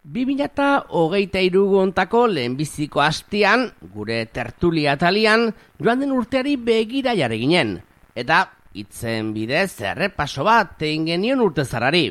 2023 hontako lehenbiziko hastian, gure tertulia atalian, joan den urteari begira jarri ginen. Eta hitzen bidez errepaso bat egin genion urtezarari.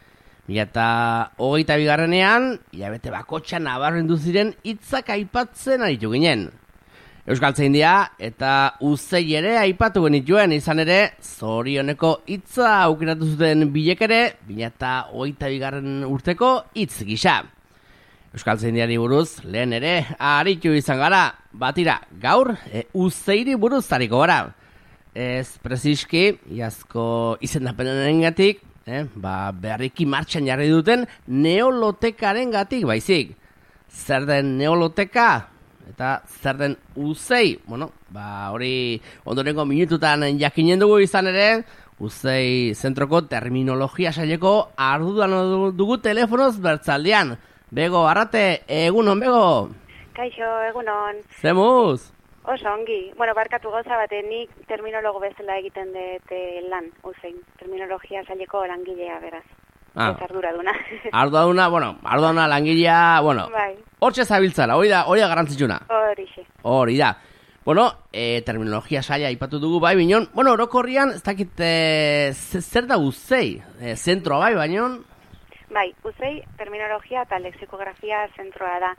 2022ean, hilabete bakotxan nabarmendu ziren hitzak aipatzen aritu ginen. Euskaltzaindia eta uzei ere aipatu genituen, izan ere, zorioneko hitza aukeratu zuten bilek ere, 2022 urteko hitz gisa. Euskaltzaindiari buruz, lehen ere, aritu izan gara, batira, gaur, uzeiri buruz zariko gara. Ez preziski, iazko izendapenen gatik, berriki martxan jarri duten neolotekaren gatik baizik. Zer den neoloteka? Eta zer den uzei, hori ondorengo minututan jakinen dugu izan ere, uzei zentroko terminologia saileko arduan dugu telefonoz bertzaldean. Bego, arrate, egunon, Bego? Kaixo, egunon. Zemuz? Oso, ongi. Barkatu gauza bat, nik terminologo bezala egiten dut lan, uzein. Terminologia saileko langilea, beraz. Ez arduraduna. Arduraduna, langilea, bai. Hortxe zabiltzara, hori da garrantzitsuna. Hori da. Terminologia saila aipatu dugu bai, binon, orokorrian, ez dakit, zer da uzei? Zentro bai, bainon? Bai, uzei, terminologia eta lexikografia zentroa da.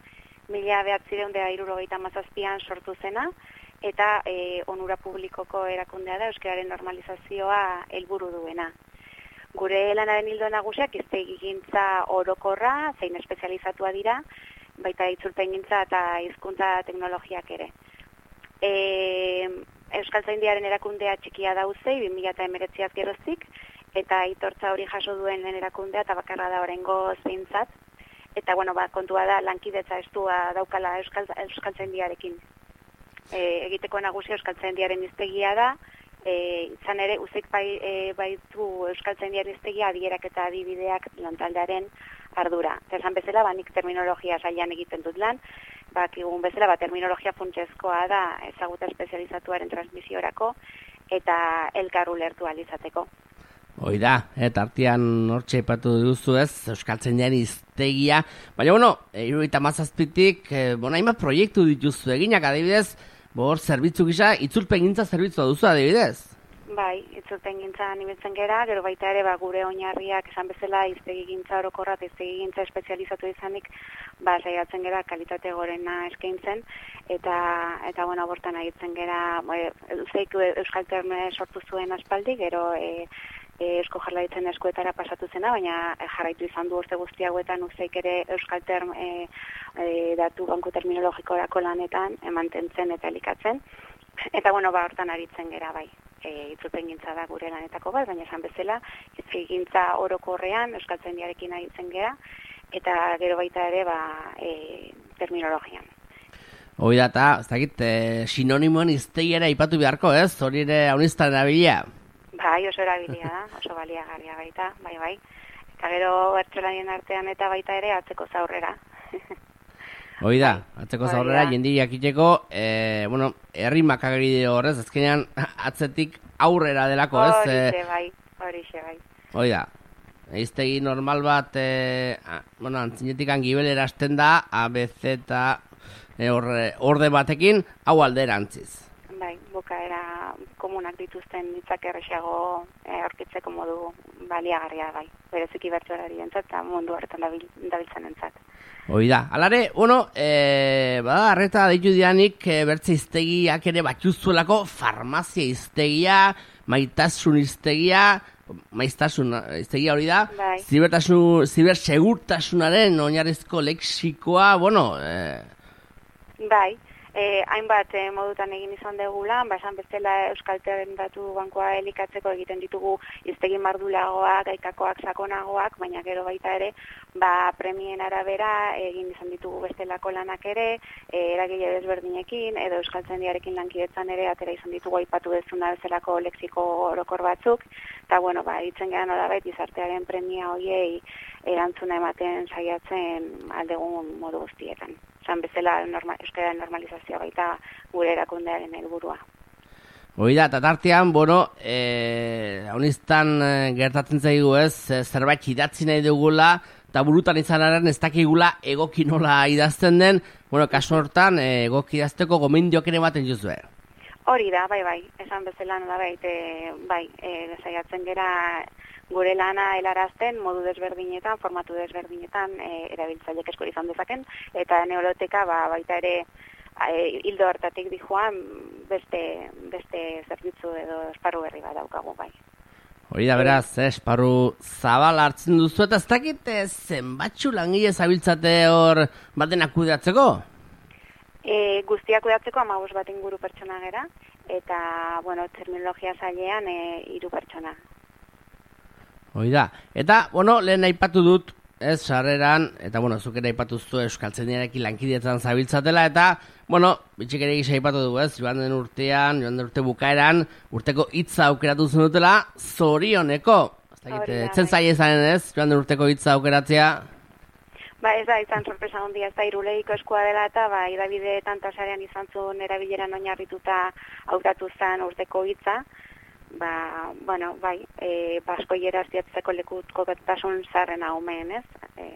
1977an sortu zena, eta onura publikoko erakundea da, euskararen normalizazioa helburu duena. Gure lanaren ildo nagusiak hiztegigintza orokorra, zein espezializatua dira, baita itzulpengintza eta hizkuntza teknologiak ere. Euskaltzaindiaren erakundea txikia da uzei, 2019az geroztik, eta aitortza hori jaso duen lehen erakundea eta bakarra da oraingo zeintzat. Eta kontua da lankidetza estua daukala Euskaltzaindiarekin. Egiteko nagusia Euskaltzaindiaren hiztegia da, izan ere uzeik baitu Euskaltzaindiaren hiztegia adierak eta adibideak lantaldearen ardura. Esan bezala, nik terminologia sailan egiten dut lan, egun bezala, terminologia funtsezkoa da ezaguta espezializatuaren transmisiorako eta elkar ulertu ahal izateko. Hoi da, eta artean hortxe ipatu duzu ez, Euskaltzaindiaren hiztegia. Baina, 77tik, hainbat proiektu dituzu eginak, adibidez, zerbitzu gisa, itzulpengintza zerbitzua duzu adibidez? Bai, itzulpengintza nibiltzen gera, gero baita ere gure oinarriak esan bezala hiztegigintza orokorra eta hiztegigintza espezializatu izanik, saiatzen gera kalitate gorena eskaintzen, eta bortan agitzen gera, uzeik Euskaltern sortu zuen aspaldi, gero Eusko Jaurlaritzaren eskuetara pasatu zena, baina jarraitu izan du urte guzti hauetan uzeik ere Euskaltern datu banku terminologikorako lanetan mantentzen eta elikatzen. Eta hortan aritzen gera bai. Itzulpengintza da gure lanetako bat, baina esan bezala, hiztegigintza orokorrean Euskaltzaindiarekin aritzen gera, eta gero baita ere terminologian. Hoi da, eta ez dakit, sinonimoen hiztegiera aipatu beharko ez, hori ere haunistan erabilia? Bai, oso erabilia da, oso baliagarria baita, bai. Eta gero bertsolarien artean eta baita ere atzeko zaurrera. Hoi da, atzeko zaurrera jendiri jakiteko, errimak ageri horrez, azkenean atzetik aurrera delako ez? Horixe bai. Hoi da, hiztegi normal bat, antzinetik angibelera hasten da, ABC eta orde batekin, hau alderantziz. Bai, bukaera komunak dituzten hitzak errexeago aurkitzeko modu baliagarria bai. Bereziki bertsolarientzat eta mundu horretan dabiltzanentzat. Hoi da, alare, arreta deitu dianik bertze hiztegiak ere batzuzuelako farmazia hiztegia, maitasun hiztegia hori da, bai. Zibersegurtasunaren oinarrizko lexikoa, bai. Hainbat modutan egin izan degula, esan bezala Euskaltern datu bankoa elikatzeko egiten ditugu hiztegi mardulagoak, gaikakoak, sakonagoak, baina gero baita ere, premien arabera egin izan ditugu bestelako lanak ere, eragile desberdinekin, edo Euskaltzaindiarekin lankidetzan ere atera izan ditugu aipatu dezuna bezalako lexiko orokor batzuk, eta hitzen gara nolabait gizartearen premia hoiei erantzuna ematen saiatzen aldegun modu guztietan. Esan bezala euskararen normalizazioa baita gure erakundearen helburua. Hoi da, eta tartean, haunistan gertatzen zaigu ez, zerbait idatzi nahi dugula, eta burutan izan arren ez dakigula egoki nola idazten den, bueno, kasu hortan egoki idazteko gomendioak ere baten juzue. Hori da, bai, esan bezala nola saiatzen gera gure lana helarazten modu desberdinetan, formatu desberdinetan erabiltzaileek eskura izan dezaken, eta neoloteka baita ere hildo hartatik dijoan beste zerbitzu edo esparru berri bat daukagu bai. Hori da beraz, esparru zabal hartzen duzu eta ez dakit zenbatxu langile zabiltzate hor batenak kudeatzeko? Guztiak kudeatzeko 15 bat inguru pertsona gera, eta, terminologia zailean 3 pertsona. Hori da, eta, lehen aipatu dut, sarreran, eta, zuk ere aipatu zu Euskaltzaindiarekin lankidietan zabiltzatela, eta, bitxik ere gisa aipatu dugu, joan den urte bukaeran, urteko hitza aukeratu zen dutela, zorioneko. Etzen zaila izanen joan den urteko hitza aukeratzea? Ez da, izan sorpresa handia, ez da Irulegiko eskua dela eta Hedabide tantasarean izan zuen erabileran oinarrituta hautatu zen urteko hitza. Baskoiera ziatzeko lekutkotasun zaharrena omen, ez?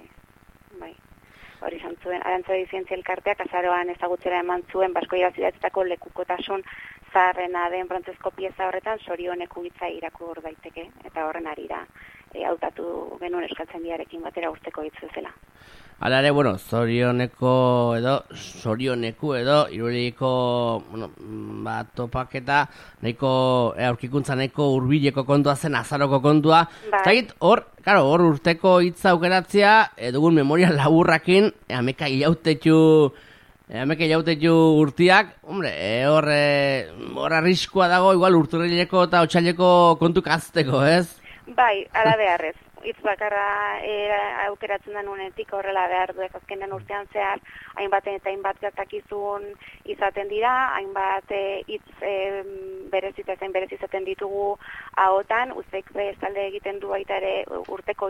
Hori izan zuen, Arantzadi Zientzia Elkarteak azaroan ezagutzera eman zuen baskoiera ziatzeko lekukotasun zaharrena den frantzezko pieza horretan zorioneko hitza irakur daiteke, eta horren arira hautatu genuen Euskaltzaindiarekin batera urteko hitz bezala. Hala ere, zorioneku edo Irulegiko topaketa nahiko aurkikuntza nahiko hurbileko kontua zen, azaroko kontua. Zagit, hor urteko hitza aukeratzea dugun memoria laburrakin, ameka ilautetu urtiak, hor arriskua dago, igual urturrileko eta otxaileko kontuk azteko, ez? Bai, ala beharrez. Hitz bakarra aukeratzen den unetik horrela behar du azkenen urtean zehar, hainbat eta hainbat gertakizun izaten dira, hainbat hitz berezizaten ditugu ahotan, uzek bestalde egiten du baita ere urteko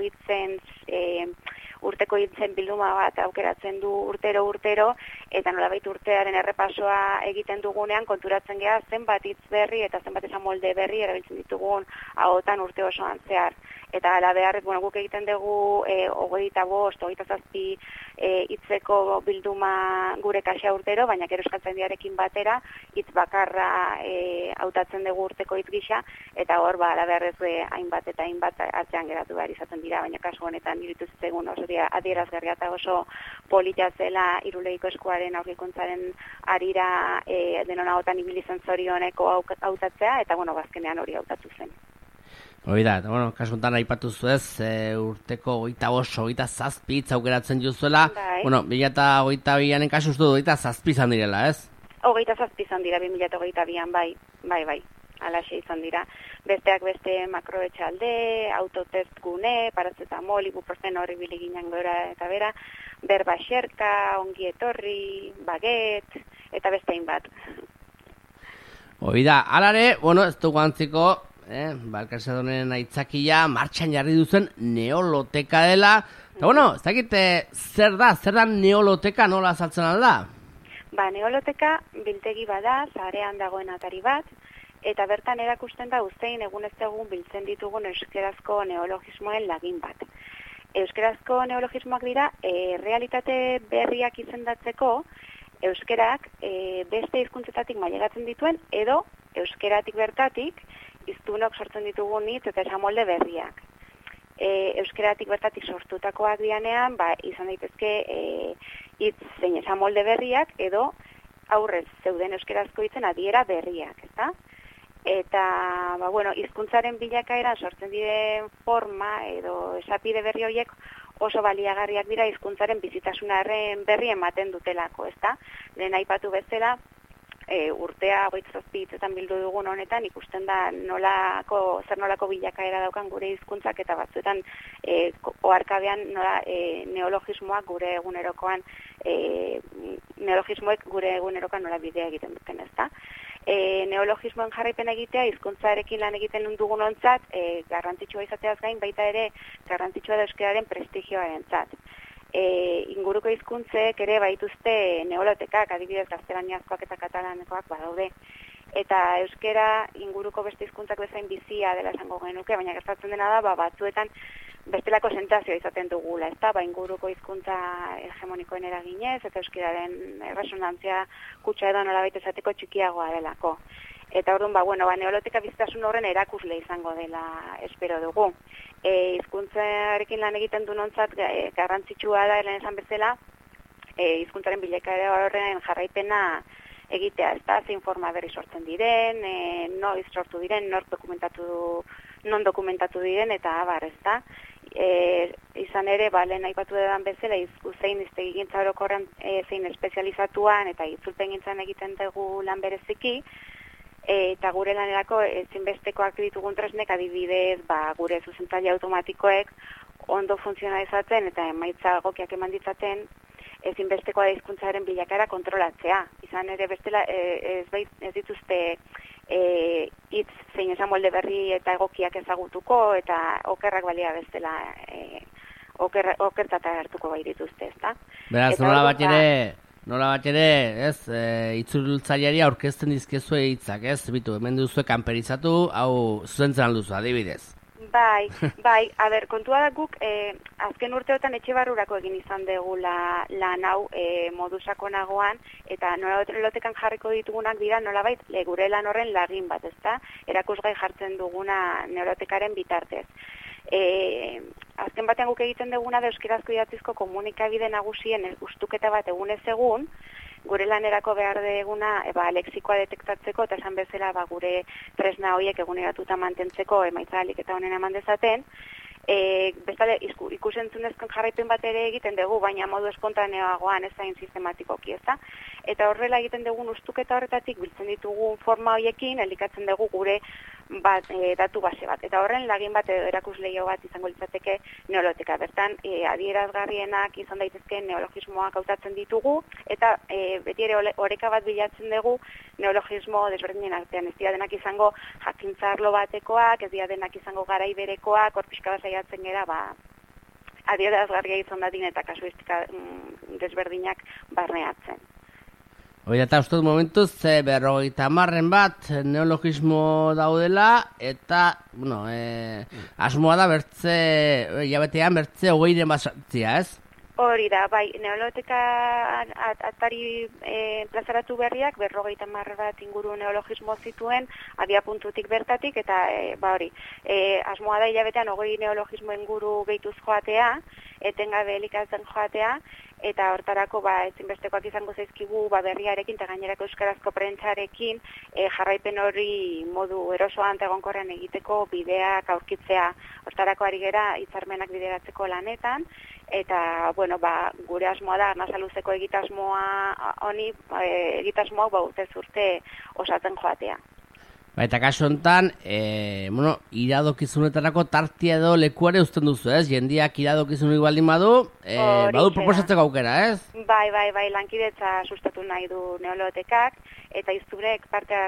hitzen bilduma bat aukeratzen du urtero, eta nolabait urtearen errepasoa egiten dugunean konturatzen gea zenbat hitz berri eta zenbat esan molde berri erabiltzen ditugun ahotan urte osoan zehar. Eta ala beharrez, guk egiten dugu 25-27 hitzeko bilduma gure kaxa urtero, baina gero Euskaltzaindiarekin batera hitz bakarra hautatzen dugu urteko hitz gisa, eta hor ala beharrez hainbat eta hainbat atzean geratu behar izaten dira, baina kasu honetan iruditu zitzaigun oso adierazgarria eta oso polita zela Irulegiko eskuaren aurkikuntzaren arira denon ahotan ibili zen zorioneko hautatzea, eta azkenean hori hautatu zen. Hori da, eta kasu honetan aipatu zuez, urteko 25-27 hitz aukeratzen juzuela, 2022an kasu uste du 27 izan direla, ez? 27 izan dira 2022an, bai. Alaxe izan dira. Besteak beste makroetxalde, autotest gune, parazetamol, ibuprofen hori biliginen gora eta bera, berba xerka, ongi etorri, baget, eta beste hainbat. Hori da, alare, ez dugu antziko, Balkarzadonen aitzakia martxan jarri duzen neoloteka dela. Eta ez dakite zer da neoloteka nola azaltzen alda? Neoloteka biltegi bada, zarean dagoen atari bat, eta bertan erakusten da uzein egunez egun biltzen ditugun euskerazko neologismoen lagin bat. Euskerazko neologismoak dira, realitate berriak izendatzeko, euskerak beste hizkuntzetatik mailegatzen dituen, edo euskeratik bertatik, hiztunok sortzen ditugun hitz eta esamolde berriak. Euskeratik bertatik sortutakoak dianean, izan daitezke hitz zein esamolde berriak, edo aurrez zeuden euskerazko hitzen adiera berriak, ezta? Eta, hizkuntzaren bilakaeran sortzen diren forma edo esapide berri horiek oso baliagarriak dira hizkuntzaren bizitasunaren berri ematen dutelako, ezta? Lehen aipatu bezala, urtea 27 hitzetan bildu dugun honetan ikusten da zer nolako bilakaera daukan gure hizkuntzak eta batzuetan oharkabean neologismoak gure egunerokoan neologismoek gure egunerokoan nola bidea egiten duten, ezta? Neologismoen jarraipen egitea hizkuntzarekin lan egiten dugunontzat garrantzitsua izateaz gain baita ere garrantzitsua da euskararen prestigioarentzat. Inguruko hizkuntzek ere baituzte neolotekak, adibidez gaztelaniazkoak eta katalanekoak badaude. Eta euskera inguruko beste hizkuntzak bezain bizia dela esango genuke, baina gertatzen dena da batzuetan bestelako sentazioa izaten dugula, ezta? Ba, inguruko hizkuntza hegemonikoen eraginez, eta euskararen resonantzia kutsa edo nolabait esateko txikiagoa delako. Eta orduan, neoloteka bizitasun horren erakusle izango dela espero dugu. Hizkuntzarekin lan egiten du nontzat garrantzitsua da, lehen esan bezala, hizkuntzaren bilakaera horren jarraipena egitea, ezta? Zein forma berri sortzen diren, noiz sortu diren, non dokumentatu diren, eta abar, ezta? Izan ere, lehen aipatu dudan bezala, zein hiztegigintza orokorren zein espezializatuan eta itzulpengintzan egiten dugu lan bereziki, eta gure lanerako ezinbestekoak ditugun tresnek adibidez, gure zuzentzaile automatikoek ondo funtzionalizatzen eta emaitza egokiak eman ditzaten, ezinbestekoa da hizkuntzaren bilakaera kontrolatzea. Izan ere bestela ez dituzte hitz zein esamolde berri eta egokiak ezagutuko eta okerrak balia bestela okertzat hartuko bai dituzte, ezta? Beraz, nola bat ere, ez, itzultzaileari aurkezten dizkezue hitzak, ez? Bitu, hemen duzue kanperizatu, hau zuzentzen alduzu, adibidez. Bai, kontua da guk, azken urteotan etxe barrurako egin izan degula lan hau modu sakonagoan, eta neolotekan jarriko ditugunak dira nolabait gure lan horren lagin bat, ezta? Erakusgai jartzen duguna neolotekaren bitartez. Azken batean guk egiten duguna da euskarazko idatzizko komunikabide nagusien ustuketa bat egunez egun, gure lanerako behar deguna lexikoa detektatzeko eta esan bezala gure tresna horiek eguneratuta mantentzeko emaitza ahalik eta honen eman dezaten. Bestale, ikusentzunezko jarraipen bat ere egiten dugu, baina modu espontaneoagoan ez hain sistematikoki, ezta? Eta horrela egiten dugun ustuketa horretatik biltzen ditugu forma horiekin, elikatzen dugu gure datu base bat. Eta horren lagin bat edo erakusleio bat izango litzateke neoloteka. Bertan, adierazgarrienak izan daitezke neologismoak hautatzen ditugu, eta beti ere oreka bat bilatzen dugu neologismo desberdinen artean. Ez dira denak izango jakintza arlo batekoak, ez dira denak izango garai berekoak, hor pixka bat saiatzen gera, adierazgarria izan dadin eta kasuistika desberdinak barneatzen. Hori eta uste momentuz, 50 bat neologismo daudela, eta, asmoa da jabetean bertze 20 bat sartzea, ez? Hori da, bai, neoloteka atari plazaratu berriak 50 bat inguru neologismo zituen, abiapuntutik bertatik, eta asmoa da hilabetean 20 neologismo inguru gehituz joatea, etengabe elikatzen joatea, eta hortarako ezinbestekoak izango zaizkigu berriarekin eta gainerako euskarazko prentsarekin jarraipen hori modu erosoan eta egonkorrean egiteko bideak aurkitzea. Hortarako ari gera hitzarmenak bideratzeko lanetan, eta gure asmoa da arnazaluzeko egitasmoa honi egitasmoak urtez urte osatzen joatea. Eta kasu honetan, iradokizunetarako tartia edo lekuare uzten duzu, ez? Jendiak iradokizunik baldin badu proposatzeko aukera, ez? Bai, lankidetza sustatu nahi du neolotekak, eta izturek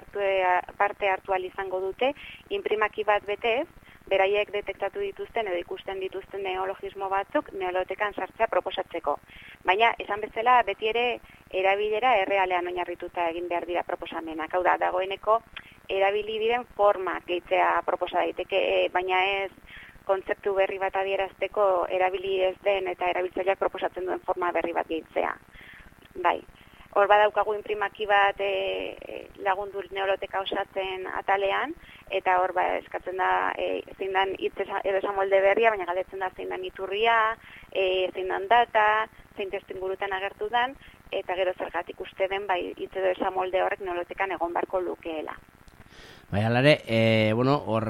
parte hartu izango dute, imprimaki bat betez, beraiek detektatu dituzten edo ikusten dituzten neologismo batzuk neolotekan sartzea proposatzeko. Baina, esan bezala, beti ere erabilera errealean oinarrituta egin behar dira proposamenak. Hau da, dagoeneko erabili diren forma gehitzea proposa daiteke, baina ez kontzeptu berri bat adierazteko erabili ez den eta erabiltzaileak proposatzen duen forma berri bat gehitzea. Bai. Hor badaukagu imprimaki bat lagundu neoloteka osatzen atalean, eta hor eskatzen da zein dan hitz edo esamolde berria, baina galdetzen da zein dan iturria, zein dan data, zein testu ingurutan agertu dan, eta gero zergatik uste den hitz edo esamolde horrek neolotekan egon barko lukeela. Bai, alare, hor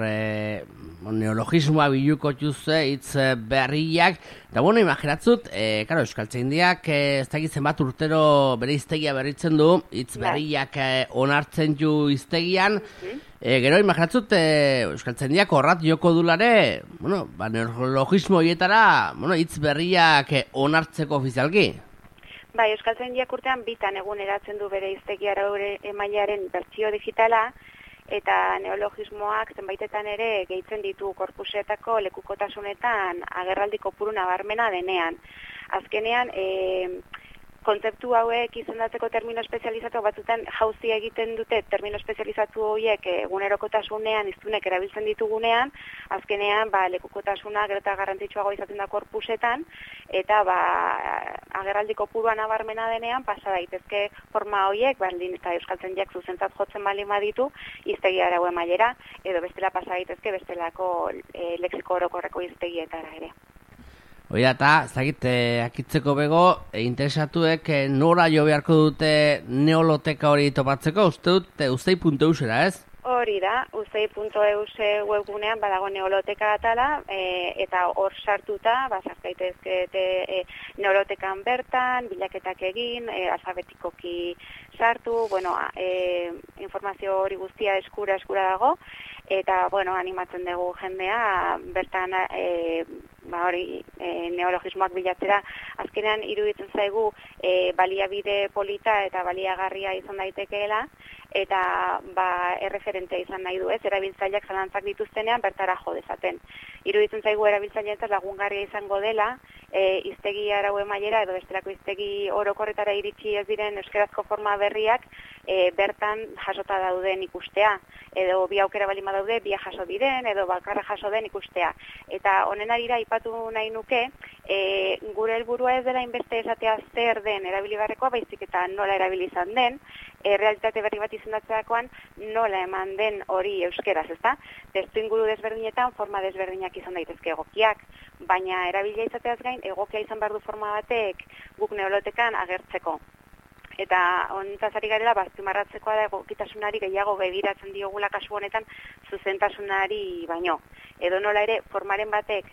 neologismoa biluko txuze, hitz berriak, eta imaginatzut, euskaltzaindiak ez dakitzen bat urtero bere hiztegia berritzen du, hitz berriak onartzen ju hiztegian, gero imaginatzut, euskaltzaindiak horrat joko dulare, neologismo horietara, hitz berriak onartzeko ofizialki. Bai, euskaltzaindiak urtean bitan eguneratzen du bere hiztegiara emailearen bertsio digitala, eta neologismoak zenbaitetan ere gehitzen ditu korpusetako lekukotasunetan agerraldi kopuru nabarmena denean. Azkenean, kontzeptu hauek izendatzeko termino espezializatu batzutan jauzia egiten dute termino espezializatu horiek egunerokotasunean hiztunek erabiltzen ditugunean, azkenean lekukotasuna gero eta garrantzitsuago izaten da korpusetan, eta agerraldi kopurua nabarmena denean pasa daitezke forma horiek, baldin eta euskaltzaindiak zuzentzat jotzen baldin baditu, hiztegi arau mailera, edo bestela pasa daitezke bestelako lexiko orokorreko hiztegietara ere. Oida, eta, zagit, akitzeko bego, interesatuek nora jo beharko dute neoloteka hori topatzeko, ustei.eus era, ez? Hori da, ustei.eus webgunean badago neoloteka atala, eta hor sartuta, sartzaitezke neolotekan bertan, bilaketak egin, alfabetikoki sartu, informazio hori guztia eskura dago, eta, animatzen dugu jendea, bertan, neologismoak bilatzera, azkenean iruditzen zaigu baliabide polita eta baliagarria izan daitekeela, eta erreferentea izan nahi du, ez, erabiltzaileak zalantzak dituztenean bertara jo dezaten. Iruditzen zaigu erabiltzaileentzat lagungarria izango dela, hiztegi arau mailera edo bestelako hiztegi orokorretara iritsi ez diren euskarazko forma berriak bertan jasota dauden ikustea, edo bi aukera baldin badaude, bi jaso diren, edo bakarra jaso den ikustea. Eta honen arira aipatu nahi nuke, gure helburua ez dela inbeste esatea zer den erabili beharrekoa, baizik eta nola erabili izan den, realitate berri bat izendatzeakoan nola eman den hori euskeraz, ezta? Testu inguru desberdinetan forma desberdinak izan daitezke egokiak, baina erabilia izateaz gain egokia izan behar du forma batek guk neolotekan agertzeko. Eta honetaz ari garela azpimarratzekoa da egokitasunari gehiago begiratzen diogula kasu honetan zuzentasunari baino. Edo nola ere formaren batek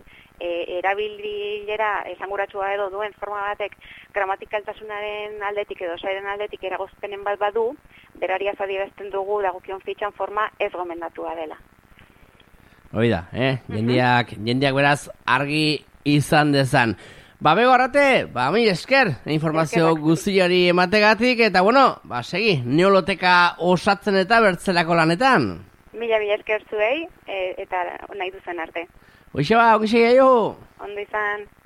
erabilera esanguratsua edo duen forma batek gramatikaltasunaren aldetik edo sairen aldetik eragozpenen bat badu, berariaz adierazten dugu dagokion fitxan forma ez gomendatua dela. Hoi da, jendeak beraz argi izan dezan. Bego arrate, mi esker, informazio guztiari emategatik, eta segi, neoloteka osatzen eta bertzelako lanetan. Mila esker zuei, eta nahi duzen arte. Hoxe ba, okizia jo. Ondo izan.